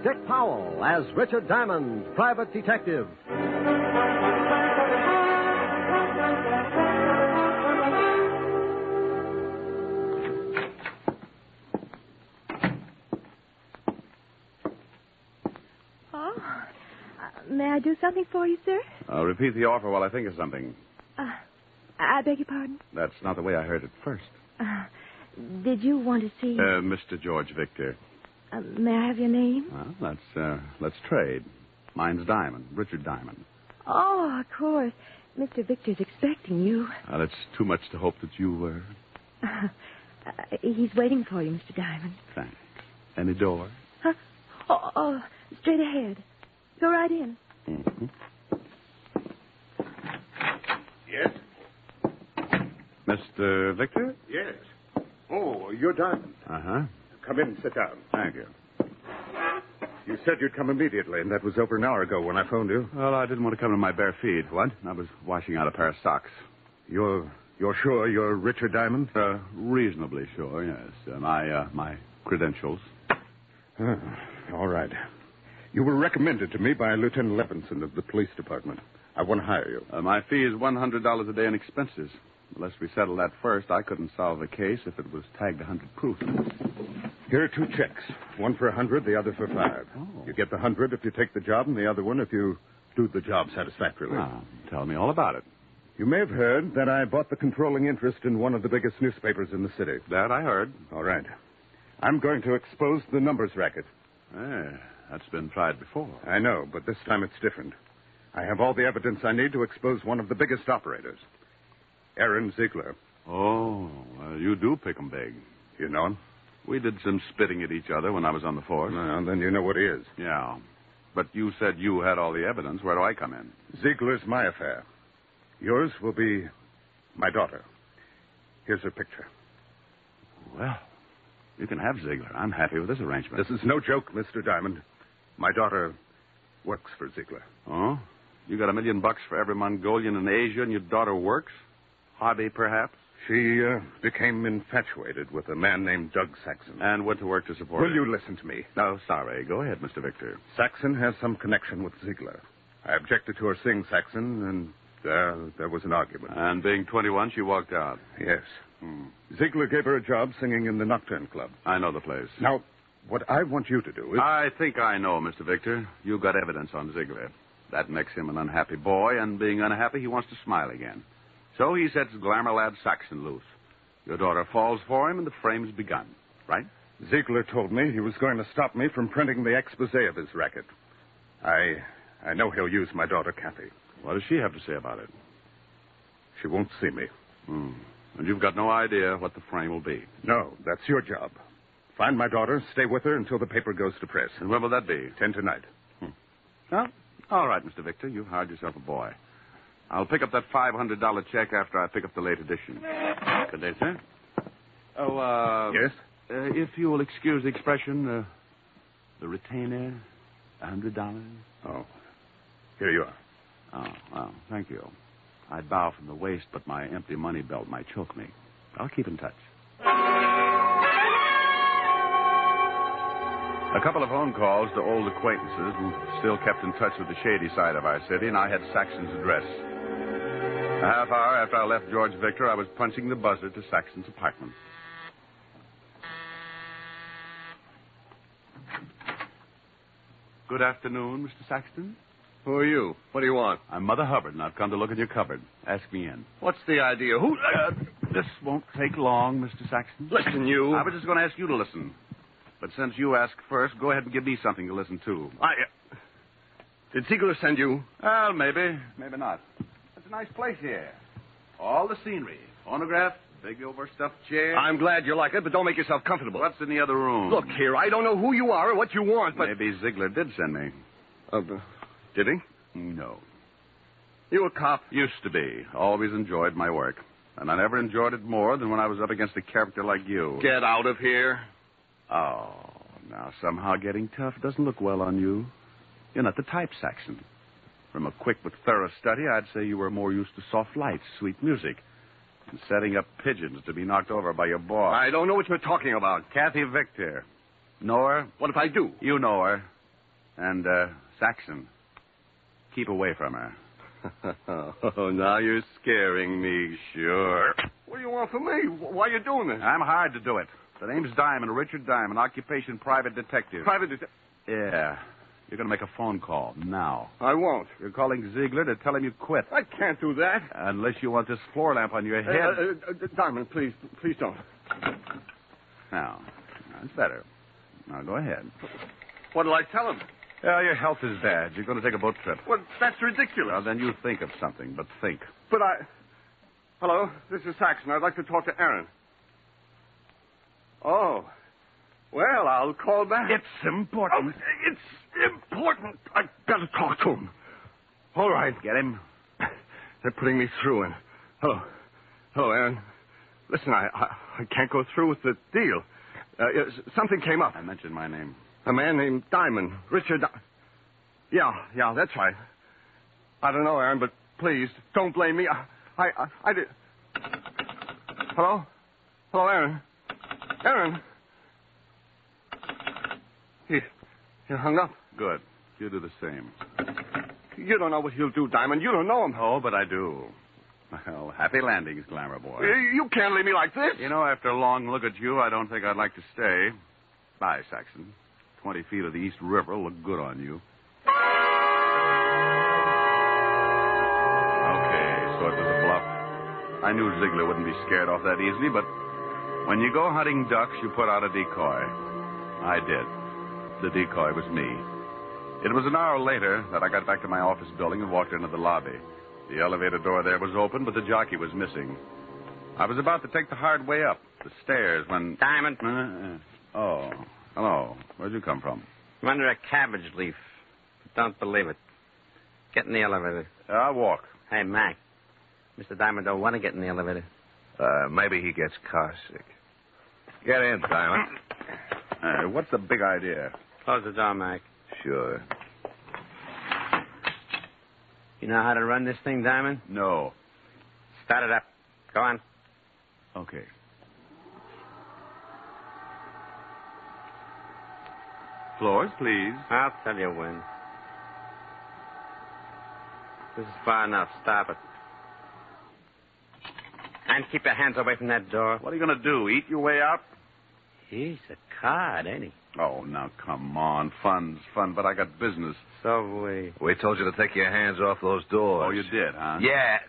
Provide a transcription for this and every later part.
Dick Powell as Richard Diamond, private detective. May I do something for you, sir? I'll repeat the offer while I think of something. I beg your pardon? That's not the way I heard it first. Did you want to see... Mr. George Victor. May I have your name? Well, let's trade. Mine's Diamond, Richard Diamond. Oh, of course. Mr. Victor's expecting you. It's too much to hope that you were... He's waiting for you, Mr. Diamond. Thanks. Any door? Huh? Oh, straight ahead. Go right in. Mm-hmm. Yes? Mr. Victor? Yes. Oh, you're Diamond. Uh-huh. Come in and sit down. Thank you. You said you'd come immediately, and that was over an hour ago when I phoned you. Well, I didn't want to come in my bare feet. What? I was washing out a pair of socks. You're sure you're Richard Diamond? Reasonably sure, yes. My credentials. All right. You were recommended to me by Lieutenant Levinson of the police department. I want to hire you. My fee is $100 a day in expenses. Unless we settle that first, I couldn't solve the case if it was tagged 100 proof. Here are 2 checks. One for 100, the other for 5. Oh. You get the 100 if you take the job, and the other one if you do the job satisfactorily. Tell me all about it. You may have heard that I bought the controlling interest in one of the biggest newspapers in the city. That I heard. All right. I'm going to expose the numbers racket. That's been tried before. I know, but this time it's different. I have all the evidence I need to expose one of the biggest operators, Aaron Ziegler. Oh, well, you do pick 'em big. You know him? We did some spitting at each other when I was on the force. Well, then you know what he is. Yeah. But you said you had all the evidence. Where do I come in? Ziegler's my affair. Yours will be my daughter. Here's her picture. Well, you can have Ziegler. I'm happy with this arrangement. This is no joke, Mr. Diamond. My daughter works for Ziegler. Oh? You got $1 million for every Mongolian in Asia, and your daughter works? Hobby, perhaps? She became infatuated with a man named Doug Saxon. And went to work to support Will her. you listen to me? No, sorry. Go ahead, Mr. Victor. Saxon has some connection with Ziegler. I objected to her seeing Saxon, and there was an argument. And being 21, she walked out. Yes. Ziegler gave her a job singing in the Nocturne Club. I know the place. Now, what I want you to do is... I think I know, Mr. Victor. You got evidence on Ziegler. That makes him an unhappy boy, and being unhappy, he wants to smile again. So he sets glamour lad Saxon loose. Your daughter falls for him, and the frame's begun. Right? Ziegler told me he was going to stop me from printing the expose of his racket. I know he'll use my daughter, Kathy. What does she have to say about it? She won't see me. And you've got no idea what the frame will be. No, that's your job. Find my daughter, stay with her until the paper goes to press. And when will that be? 10 tonight. Well, all right, Mr. Victor. You've hired yourself a boy. I'll pick up that $500 check after I pick up the late edition. Good day, sir. Oh, Yes? If you will excuse the expression, the retainer, $100. Oh, here you are. Oh, well, thank you. I'd bow from the waist, but my empty money belt might choke me. I'll keep in touch. A couple of phone calls to old acquaintances who still kept in touch with the shady side of our city, and I had Saxon's address. A half hour after I left George Victor, I was punching the buzzer to Saxon's apartment. Good afternoon, Mr. Saxton. Who are you? What do you want? I'm Mother Hubbard, and I've come to look in your cupboard. Ask me in. What's the idea? Who... This won't take long, Mr. Saxton. Listen, you... I was just going to ask you to listen. But since you asked first, go ahead and give me something to listen to. Did Ziegler send you? Well, maybe. Maybe not. It's a nice place here. All the scenery. Phonograph, big overstuffed chair. I'm glad you like it, but don't make yourself comfortable. What's in the other room? Look here, I don't know who you are or what you want, but... Maybe Ziegler did send me. Did he? No. You a cop? Used to be. Always enjoyed my work. And I never enjoyed it more than when I was up against a character like you. Get out of here. Oh, now somehow getting tough doesn't look well on you. You're not the type, Saxon. From a quick but thorough study, I'd say you were more used to soft lights, sweet music, and setting up pigeons to be knocked over by your boss. I don't know what you're talking about. Kathy Victor. Know her? What if I do? You know her. And, Saxon, keep away from her. Oh, now you're scaring me. Sure. What do you want from me? Why are you doing this? I'm hired to do it. The name's Diamond, Richard Diamond, occupation private detective. Private detective? Yeah. You're going to make a phone call now. I won't. You're calling Ziegler to tell him you quit. I can't do that. Unless you want this floor lamp on your head. Diamond, please don't. Now, that's better. Now, go ahead. What'll I tell him? Your health is bad. You're going to take a boat trip. Well, that's ridiculous. Well, then you think of something, but think. But Hello, this is Saxon. I'd like to talk to Aaron. Oh. Well, I'll call back. It's important. Oh, it's important. I've got to talk to him. All right. Get him. They're putting me through in. Hello, Aaron. Listen, I can't go through with the deal. Something came up. I mentioned my name. A man named Diamond. Richard. Yeah, that's right. I don't know, Aaron, but please, don't blame me. I did. Hello, Aaron. Aaron. He hung up. Good. You do the same. You don't know what he'll do, Diamond. You don't know him. Oh, but I do. Well, happy landings, Glamour Boy. You can't leave me like this. You know, after a long look at you, I don't think I'd like to stay. Bye, Saxon. 20 feet of the East River will look good on you. Okay, so it was a bluff. I knew Ziegler wouldn't be scared off that easily, but when you go hunting ducks, you put out a decoy. I did. The decoy was me. It was an hour later that I got back to my office building and walked into the lobby. The elevator door there was open, but the jockey was missing. I was about to take the hard way up, the stairs, when... Diamond. Oh, hello. Where'd you come from? I'm under a cabbage leaf. Don't believe it. Get in the elevator. I'll walk. Hey, Mac. Mr. Diamond don't want to get in the elevator. Maybe he gets car sick. Get in, Diamond. What's the big idea? Close the door, Mac. Sure. You know how to run this thing, Diamond? No. Start it up. Go on. Okay. Floors, please. I'll tell you when. This is far enough. Stop it. And keep your hands away from that door. What are you going to do, eat your way out? He's a card, ain't he? Oh, now, come on. Fun's fun, but I got business. So We told you to take your hands off those doors. Oh, you did, huh? Yeah.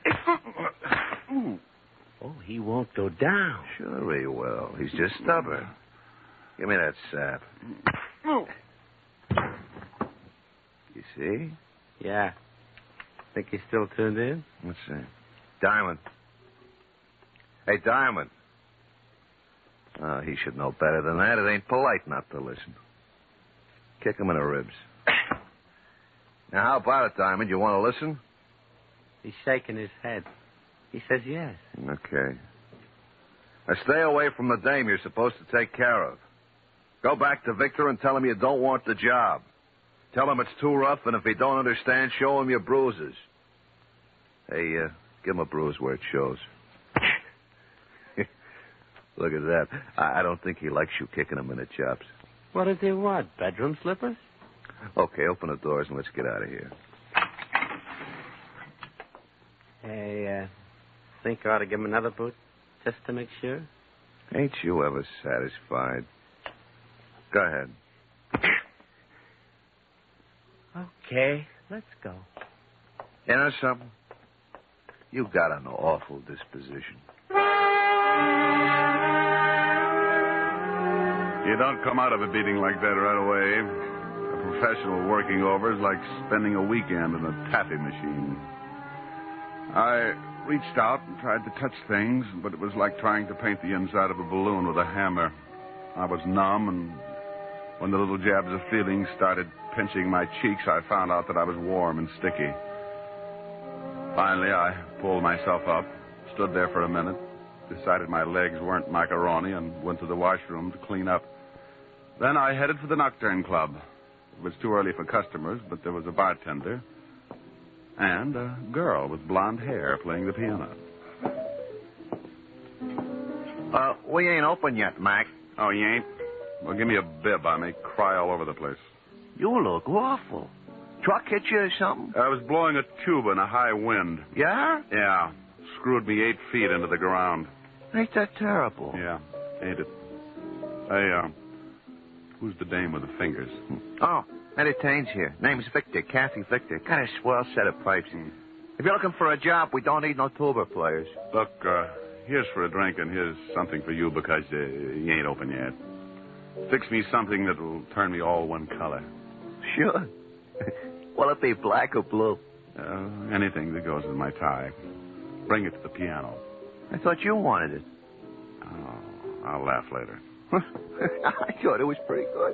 Oh, he won't go down. Sure he will. He's just stubborn. Give me that sap. You see? Yeah. Think he's still tuned in? Let's see. Diamond. Hey, Diamond. Oh, he should know better than that. It ain't polite not to listen. Kick him in the ribs. Now, how about it, Diamond? You want to listen? He's shaking his head. He says yes. Okay. Now, stay away from the dame you're supposed to take care of. Go back to Victor and tell him you don't want the job. Tell him it's too rough, and if he don't understand, show him your bruises. Hey, give him a bruise where it shows. Look at that. I don't think he likes you kicking him in the chops. What does he want? Bedroom slippers? Okay, open the doors and let's get out of here. Hey, think I ought to give him another boot, just to make sure? Ain't you ever satisfied? Go ahead. Okay, let's go. You know something? You got an awful disposition. You don't come out of a beating like that right away. A professional working over is like spending a weekend in a taffy machine. I reached out and tried to touch things, but it was like trying to paint the inside of a balloon with a hammer. I was numb, and when the little jabs of feeling started pinching my cheeks, I found out that I was warm and sticky. Finally, I pulled myself up, stood there for a minute, decided my legs weren't macaroni, and went to the washroom to clean up. Then I headed for the Nocturne Club. It was too early for customers, but there was a bartender and a girl with blonde hair playing the piano. We ain't open yet, Mac. Oh, you ain't? Well, give me a bib. I may cry all over the place. You look awful. Truck hit you or something? I was blowing a tuba in a high wind. Yeah? Yeah. Screwed me 8 feet into the ground. Ain't that terrible? Yeah, ain't it? Hey, who's the dame with the fingers? Oh, Eddie Taines here. Name's Victor, Kathy Victor. Got a swell set of pipes. If you're looking for a job, we don't need no tuba players. Look, here's for a drink and here's something for you because you ain't open yet. Fix me something that will turn me all one color. Sure. Will it be black or blue? Anything that goes with my tie. Bring it to the piano. I thought you wanted it. Oh, I'll laugh later. I thought it was pretty good.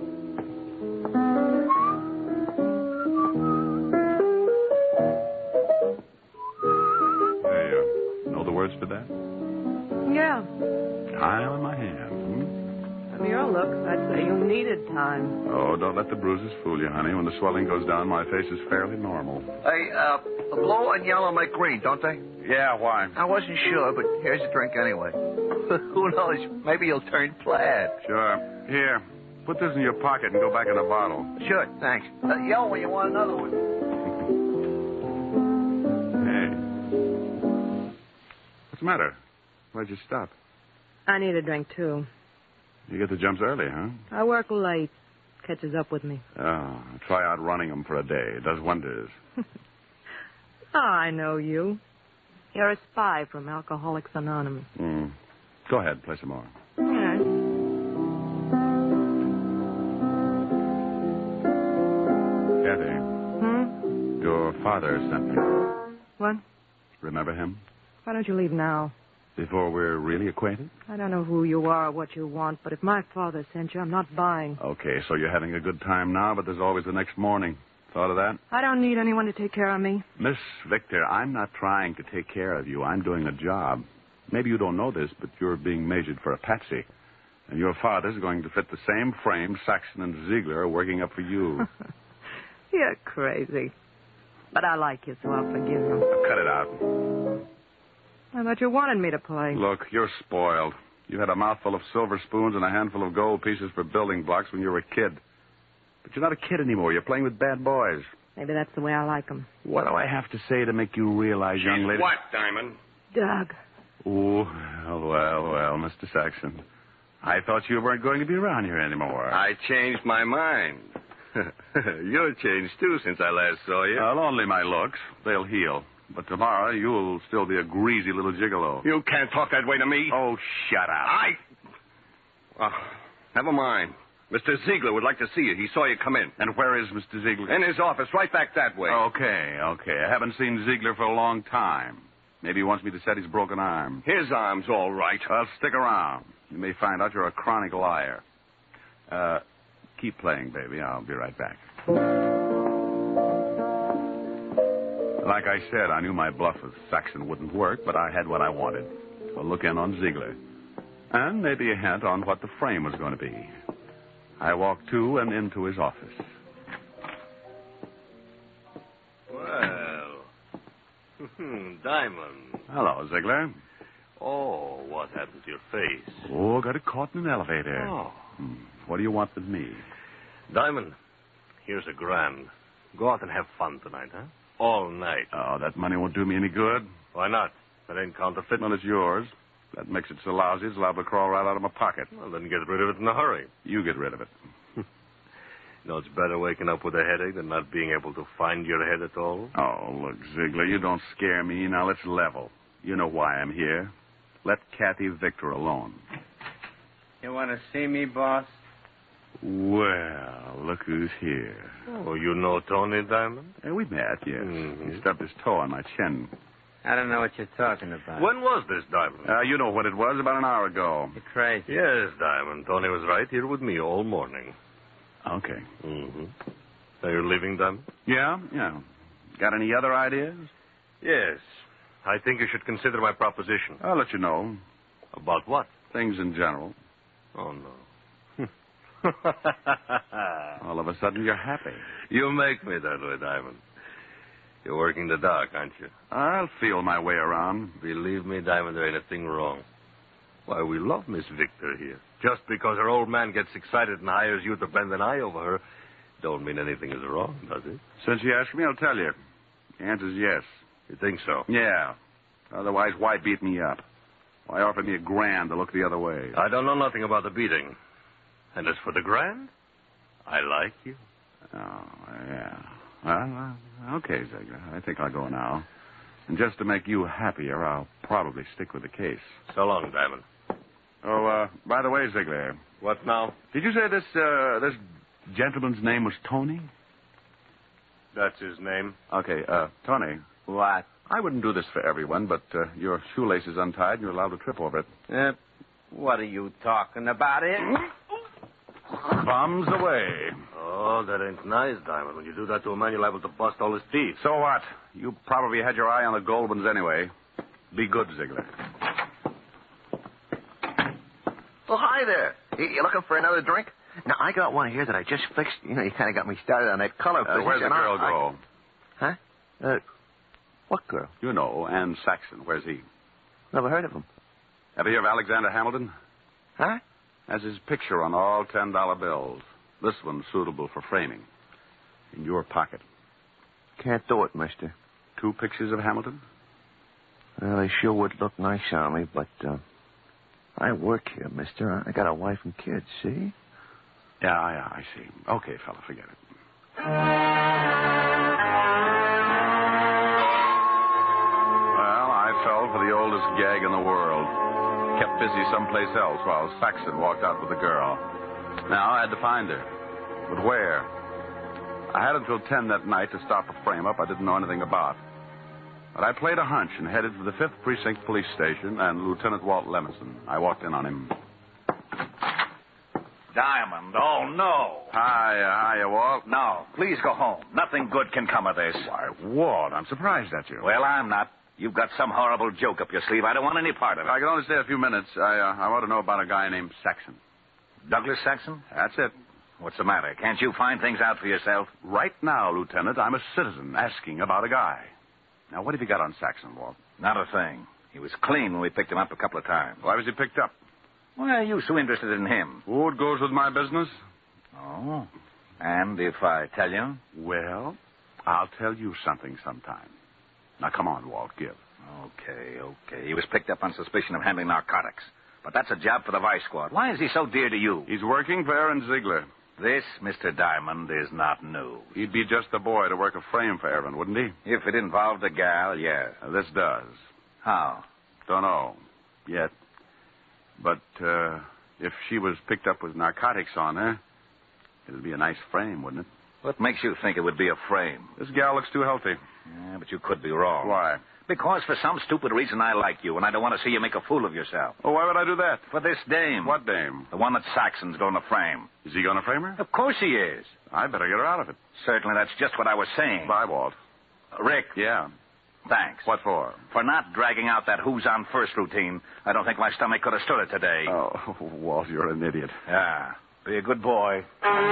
Hey, know the words for that? Yeah. Time in my hand. From your looks, I'd say you needed time. Oh, don't let the bruises fool you, honey. When the swelling goes down, my face is fairly normal. Hey, the blue and yellow make green, don't they? Yeah, why? I wasn't sure, but here's a drink anyway. Who knows? Maybe you'll turn plaid. Sure. Here, put this in your pocket and go back in the bottle. Sure, thanks. Yell when you want another one. Hey. What's the matter? Why'd you stop? I need a drink, too. You get the jumps early, huh? I work late. Catches up with me. Oh, try out running them for a day. It does wonders. Oh, I know you. You're a spy from Alcoholics Anonymous. Go ahead, play some more. Yeah. Kathy. Your father sent me. What? Remember him? Why don't you leave now? Before we're really acquainted? I don't know who you are or what you want, but if my father sent you, I'm not buying. Okay, so you're having a good time now, but there's always the next morning. Thought of that? I don't need anyone to take care of me. Miss Victor, I'm not trying to take care of you. I'm doing a job. Maybe you don't know this, but you're being measured for a patsy. And your father's going to fit the same frame Saxon and Ziegler are working up for you. You're crazy. But I like you, so I'll forgive you. Cut it out. I thought you wanted me to play. Look, you're spoiled. You had a mouthful of silver spoons and a handful of gold pieces for building blocks when you were a kid. But you're not a kid anymore. You're playing with bad boys. Maybe that's the way I like them. What do I have to say to make you realize, young lady? What, Diamond? Doug. Oh, well, Mr. Saxon. I thought you weren't going to be around here anymore. I changed my mind. You've changed, too, since I last saw you. Well, only my looks. They'll heal. But tomorrow, you'll still be a greasy little gigolo. You can't talk that way to me. Oh, shut up. Never mind. Mr. Ziegler would like to see you. He saw you come in. And where is Mr. Ziegler? In his office, right back that way. Okay. I haven't seen Ziegler for a long time. Maybe he wants me to set his broken arm. His arm's all right. Well, stick around. You may find out you're a chronic liar. Keep playing, baby. I'll be right back. Like I said, I knew my bluff with Saxon wouldn't work, but I had what I wanted. A look in on Ziegler. And maybe a hint on what the frame was going to be. I walked to and into his office. Well, Diamond. Hello, Ziegler. Oh, what happened to your face? Oh, got it caught in an elevator. Oh. What do you want with me? Diamond, here's a grand. Go out and have fun tonight, huh? All night. Oh, that money won't do me any good. Why not? That ain't counterfeit. Well, it's yours. That makes it so lousy it's liable to crawl right out of my pocket. Well, then get rid of it in a hurry. You get rid of it. You know, it's better waking up with a headache than not being able to find your head at all. Oh, look, Ziegler, you don't scare me. Now let's level. You know why I'm here. Let Kathy Victor alone. You want to see me, boss? Well, look who's here. Oh, you know Tony, Diamond? We met, yes. Mhm. He stubbed his toe on my chin. I don't know what you're talking about. When was this, Diamond? You know what it was, about an hour ago. You're crazy. Yes, Diamond. Tony was right here with me all morning. Okay. Mm-hmm. Are you leaving, Diamond? Yeah. Got any other ideas? Yes. I think you should consider my proposition. I'll let you know. About what? Things in general. Oh, no. All of a sudden, you're happy. You make me that way, Diamond. You're working the dark, aren't you? I'll feel my way around. Believe me, Diamond, there ain't a thing wrong. Why, we love Miss Victor here. Just because her old man gets excited and hires you to bend an eye over her don't mean anything is wrong, does it? Since you asked me, I'll tell you. The answer's yes. You think so? Yeah. Otherwise, why beat me up? Why offer me $1,000 to look the other way? I don't know nothing about the beating. And as for the grand, I like you. Oh, yeah. Well, okay, Ziegler. I think I'll go now. And just to make you happier, I'll probably stick with the case. So long, Diamond. Oh, by the way, Ziegler, What now? did you say this gentleman's name was Tony? That's his name. Okay, Tony. What? I wouldn't do this for everyone, but your shoelace is untied and you're allowed to trip over it. What are you talking about, it? Bums away. Oh, that ain't nice, Diamond. When you do that to a man, you're liable to bust all his teeth. So what? You probably had your eye on the gold ones anyway. Be good, Ziegler. Well, hi there. You looking for another drink? Now, I got one here that I just fixed. You know, you kind of got me started on that color business. Where's the and girl go? Huh? What girl? You know, Ann Saxon. Where's he? Never heard of him. Ever hear of Alexander Hamilton? Huh? Has his picture on all $10 bills. This one's suitable for framing. In your pocket. Can't do it, mister. 2 pictures of Hamilton? Well, they sure would look nice on me, but I work here, mister. I got a wife and kids, see? Yeah, I see. Okay, fella, forget it. Well, I fell for the oldest gag in the world. Kept busy someplace else while Saxon walked out with the girl. Now I had to find her. But where? I had until 10 that night to stop a frame-up I didn't know anything about. But I played a hunch and headed for the 5th Precinct Police Station and Lieutenant Walt Lemonson. I walked in on him. Diamond, oh, no. Hiya, Walt. No, please go home. Nothing good can come of this. Why, Walt, I'm surprised at you. Well, I'm not. You've got some horrible joke up your sleeve. I don't want any part of it. I can only stay a few minutes. I want to know about a guy named Saxon. Douglas Saxon? That's it. What's the matter? Can't you find things out for yourself? Right now, Lieutenant, I'm a citizen asking about a guy. Now, what have you got on Saxon, Walt? Not a thing. He was clean when we picked him up a couple of times. Why was he picked up? Why are you so interested in him? What goes with my business? Oh. And if I tell you? Well, I'll tell you something sometime. Now, come on, Walt, give. Okay. He was picked up on suspicion of handling narcotics. But that's a job for the Vice Squad. Why is he so dear to you? He's working for Aaron Ziegler. This, Mr. Diamond, is not new. He'd be just the boy to work a frame for Aaron, wouldn't he? If it involved a gal, yes. This does. How? Don't know. Yet. But, if she was picked up with narcotics on her, it'd be a nice frame, wouldn't it? What makes you think it would be a frame? This gal looks too healthy. Yeah, but you could be wrong. Why? Because for some stupid reason I like you, and I don't want to see you make a fool of yourself. Oh, why would I do that? For this dame. What dame? The one that Saxon's going to frame. Is he going to frame her? Of course he is. I better get her out of it. Certainly, that's just what I was saying. Bye, Walt. Rick. Yeah. Thanks. What for? For not dragging out that who's on first routine. I don't think my stomach could have stood it today. Oh, Walt, you're an idiot. Yeah. Be a good boy.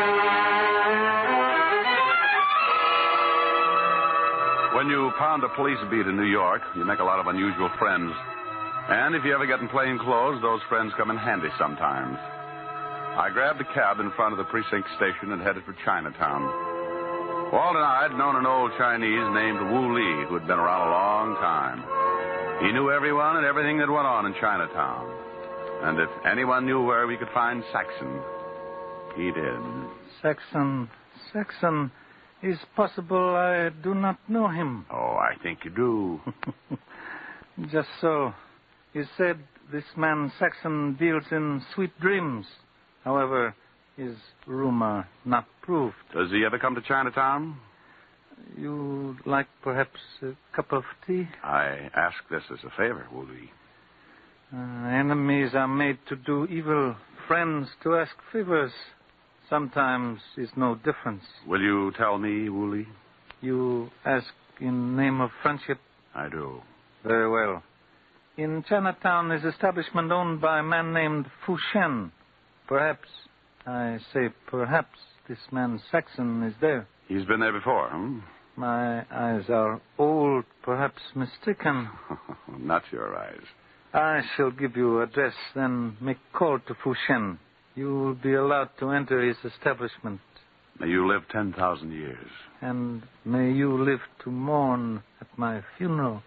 When you pound a police beat in New York, you make a lot of unusual friends. And if you ever get in plain clothes, those friends come in handy sometimes. I grabbed a cab in front of the precinct station and headed for Chinatown. Walt and I had known an old Chinese named Wu Li who had been around a long time. He knew everyone and everything that went on in Chinatown. And if anyone knew where we could find Saxon, he did. Saxon. Is possible I do not know him. Oh, I think you do. Just so. You said this man Saxon deals in sweet dreams. However, is rumor not proved. Does he ever come to Chinatown? You like perhaps a cup of tea? I ask this as a favor, Wu Li. Enemies are made to do evil. Friends to ask favors. Sometimes is no difference. Will you tell me, Wu Li? You ask in name of friendship? I do. Very well. In Chinatown is establishment owned by a man named Fu Shen. Perhaps, I say perhaps, this man Saxon is there. He's been there before, My eyes are old, perhaps mistaken. Not your eyes. I shall give you address, then make call to Fu Shen. You will be allowed to enter his establishment. May you live 10,000 years. And may you live to mourn at my funeral.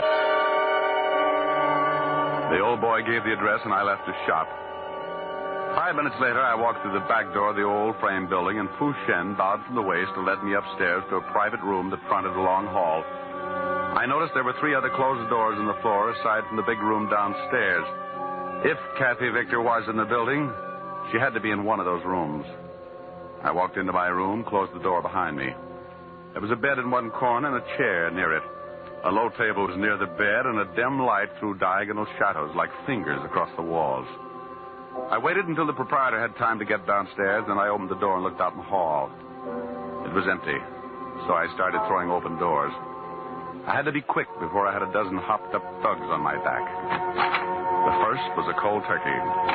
The old boy gave the address, and I left the shop. 5 minutes later, I walked through the back door of the old frame building, and Fu Shen bowed from the waist to let me upstairs to a private room that fronted a long hall. I noticed there were 3 other closed doors in the floor, aside from the big room downstairs. If Kathy Victor was in the building, she had to be in one of those rooms. I walked into my room, closed the door behind me. There was a bed in one corner and a chair near it. A low table was near the bed, and a dim light threw diagonal shadows like fingers across the walls. I waited until the proprietor had time to get downstairs, then I opened the door and looked out in the hall. It was empty, so I started throwing open doors. I had to be quick before I had a dozen hopped-up thugs on my back. The first was a cold turkey.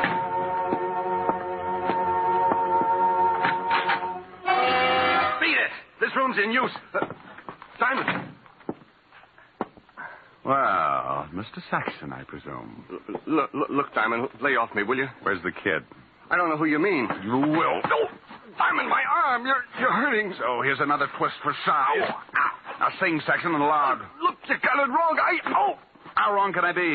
Beat it! This room's in use. Simon! Well, Mr. Saxon, I presume. Look, Diamond, lay off me, will you? Where's the kid? I don't know who you mean. You will. No! Diamond, my arm! You're hurting. So here's another twist for size. Now sing, Saxon, and loud. Look, you got it wrong. How wrong can I be?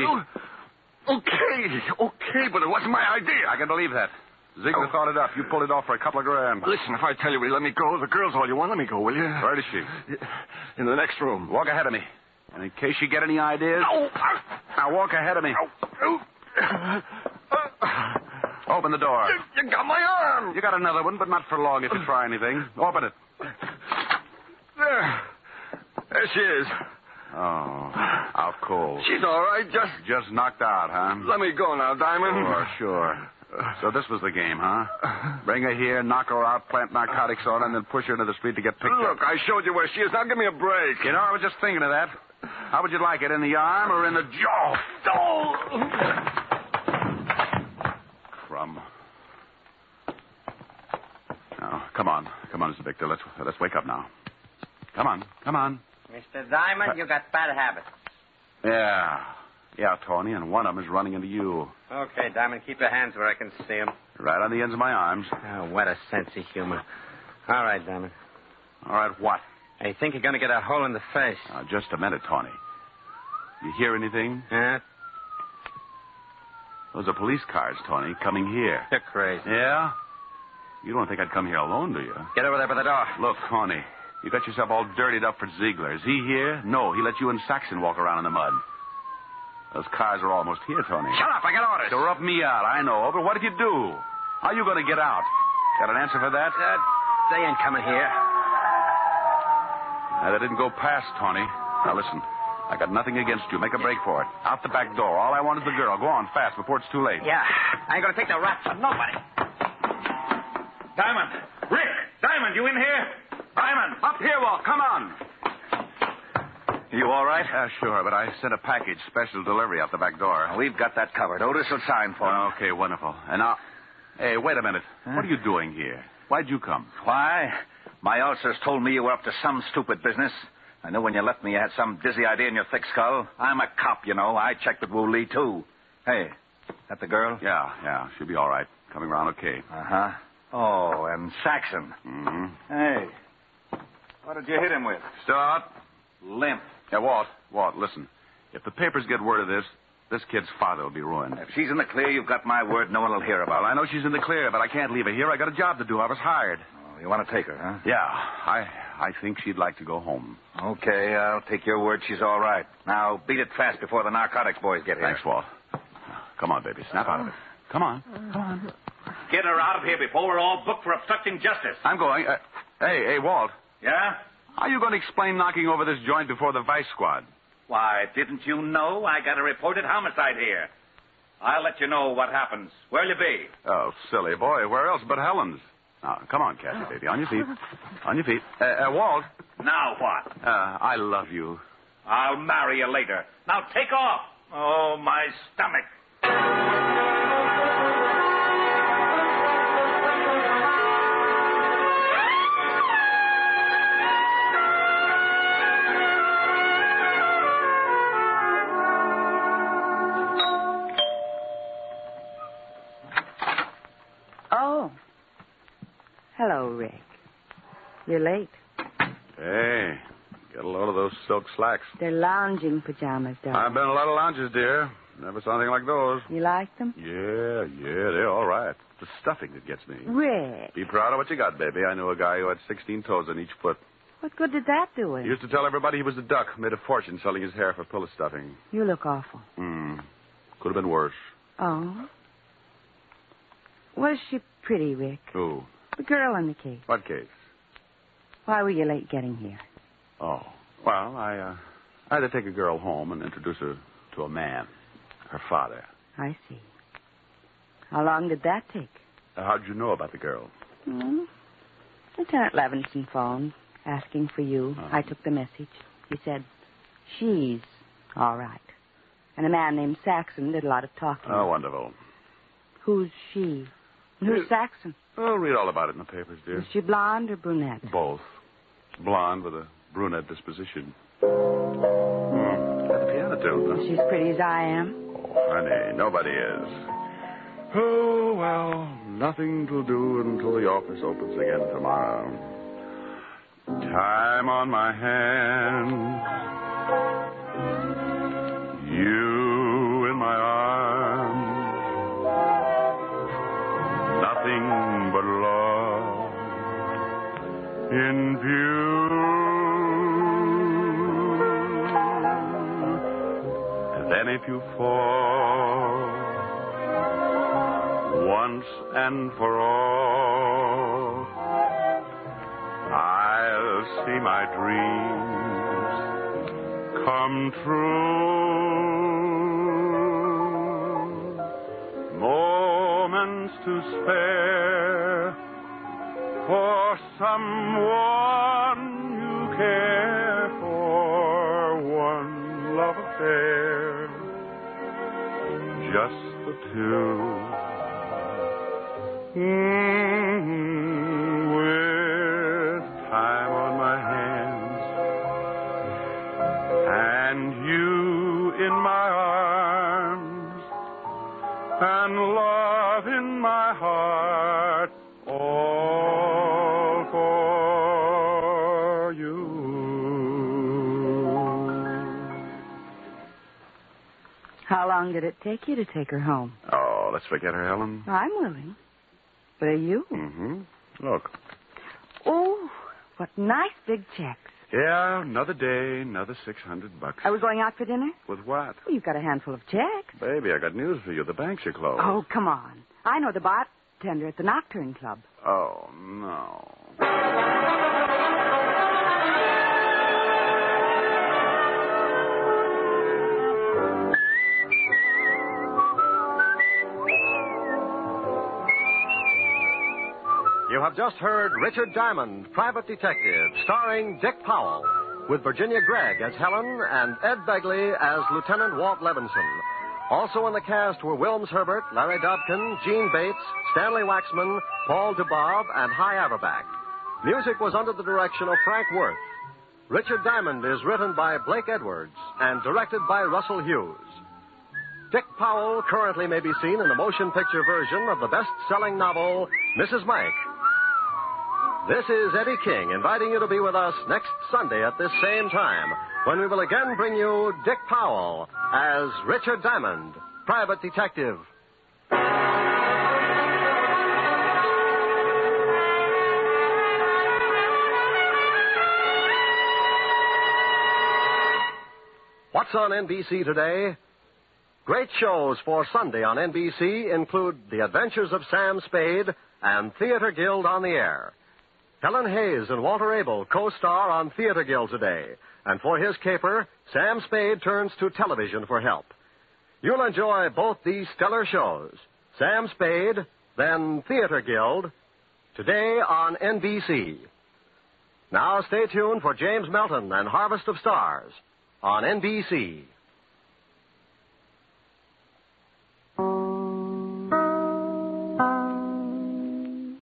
Okay, but it wasn't my idea. I can believe that. Ziegler thought it up. You pulled it off for a couple of grand. Listen, if I tell you, will you let me go? The girl's all you want. Let me go, will you? Where is she? In the next room. Walk ahead of me. And in case you get any ideas... No! Now walk ahead of me. Open the door. You got my arm. You got another one, but not for long if you try anything. Open it. There she is. Oh, out cold. She's all right, Just knocked out, huh? Let me go now, Diamond. Sure. So this was the game, huh? Bring her here, knock her out, plant narcotics on her, and then push her into the street to get picked up. Look, I showed you where she is. Now give me a break. You know, I was just thinking of that. How would you like it, in the arm or in the jaw? Crumb. Now, come on, Mr. Victor. Let's wake up now. Come on. Mr. Diamond, you got bad habits. Yeah, Tony, and one of them is running into you. Okay, Diamond, keep your hands where I can see them. Right on the ends of my arms. Oh, what a sense of humor. All right, Diamond. All right, what? I think you're going to get a hole in the face. Just a minute, Tony. You hear anything? Those are police cars, Tony, coming here. You're crazy. Yeah? You don't think I'd come here alone, do you? Get over there by the door. Look, Tony, you got yourself all dirtied up for Ziegler. Is he here? No, he let you and Saxon walk around in the mud. Those cars are almost here, Tony. Shut up, I got orders. To rub me out, I know. But what if you do? How are you going to get out? Got an answer for that? They ain't coming here. They didn't go past, Tony. Now, listen. I got nothing against you. Make a break for it. Out the back door. All I want is the girl. Go on, fast, before it's too late. Yeah. I ain't going to take the rats from nobody. Diamond! Rick! Diamond, you in here? Diamond! Up here, Walt. Come on. You all right? Sure, but I sent a package, special delivery, out the back door. We've got that covered. Otis will sign for it. Okay, wonderful. And now... Hey, wait a minute. Huh? What are you doing here? Why'd you come? Why? My ulcers told me you were up to some stupid business. I knew when you left me you had some dizzy idea in your thick skull. I'm a cop, you know. I checked with Wu Lee, too. Hey, that the girl? Yeah. She'll be all right. Coming around okay. Uh-huh. Oh, and Saxon. Mm-hmm. Hey, what did you hit him with? Still out? Limp. Yeah, Walt, listen. If the papers get word of this kid's father will be ruined. If she's in the clear, you've got my word no one will hear about it. Well, I know she's in the clear, but I can't leave her here. I got a job to do. I was hired. Oh, you want to take her, huh? Yeah, I think she'd like to go home. Okay, I'll take your word she's all right. Now, beat it fast before the narcotics boys get here. Thanks, Walt. Come on, baby. Snap out of it. Come on. Get her out of here before we're all booked for obstructing justice. I'm going. Hey, Walt. Yeah? How are you going to explain knocking over this joint before the vice squad? Why, didn't you know I got a reported homicide here? I'll let you know what happens. Where'll you be? Oh, silly boy. Where else but Helen's? Now, come on, Kathy, baby. On your feet. On your feet. Walt. Now what? I love you. I'll marry you later. Now take off. Oh, my stomach. Oh. Hello, Rick. You're late. Hey, get a load of those silk slacks. They're lounging pajamas, darling. I've been in a lot of lounges, dear. Never saw anything like those. You like them? Yeah, they're all right. The stuffing that gets me. Rick. Be proud of what you got, baby. I knew a guy who had 16 toes on each foot. What good did that do him? He used to tell everybody he was a duck, made a fortune selling his hair for pillow stuffing. You look awful. Could have been worse. Oh? Was she pretty, Rick? Who? The girl in the case. What case? Why were you late getting here? Oh. Well, I had to take a girl home and introduce her to a man. Her father. I see. How long did that take? How'd you know about the girl? Lieutenant Levinson phoned, asking for you. I took the message. He said, she's all right. And a man named Saxon did a lot of talking. Oh, wonderful. Who's she? And who's Saxon? Oh, read all about it in the papers, dear. Is she blonde or brunette? Both. Blonde with a brunette disposition. Got the piano tune, huh? She's pretty as I am. Oh, honey, nobody is. Oh, well, nothing to do until the office opens again tomorrow. Time on my hands. You in my arms. Nothing but love in view. And then if you fall once and for all, I'll see my dreams come true. Moments to spare for someone you care for, one love affair, just the two. With time on my hands and you in my arms and love in my heart, all for you. How long did it take you to take her home? Oh, let's forget her, Helen. I'm willing. But are you? Look. Oh, what nice big checks. Yeah, another day, another $600. Are we going out for dinner? With what? Well, you've got a handful of checks. Baby, I got news for you. The banks are closed. Oh, come on. I know the bartender at the Nocturne Club. Oh, no. You have just heard Richard Diamond, Private Detective, starring Dick Powell, with Virginia Gregg as Helen and Ed Begley as Lieutenant Walt Levinson. Also in the cast were Wilms Herbert, Larry Dobkin, Gene Bates, Stanley Waxman, Paul DeBob, and Hy Averback. Music was under the direction of Frank Worth. Richard Diamond is written by Blake Edwards and directed by Russell Hughes. Dick Powell currently may be seen in the motion picture version of the best-selling novel, Mrs. Mike. This is Eddie King inviting you to be with us next Sunday at this same time, when we will again bring you Dick Powell as Richard Diamond, Private Detective. What's on NBC today? Great shows for Sunday on NBC include The Adventures of Sam Spade and Theater Guild on the Air. Helen Hayes and Walter Abel co-star on Theater Guild today, and for his caper, Sam Spade turns to television for help. You'll enjoy both these stellar shows, Sam Spade, then Theater Guild, today on NBC. Now stay tuned for James Melton and Harvest of Stars on NBC.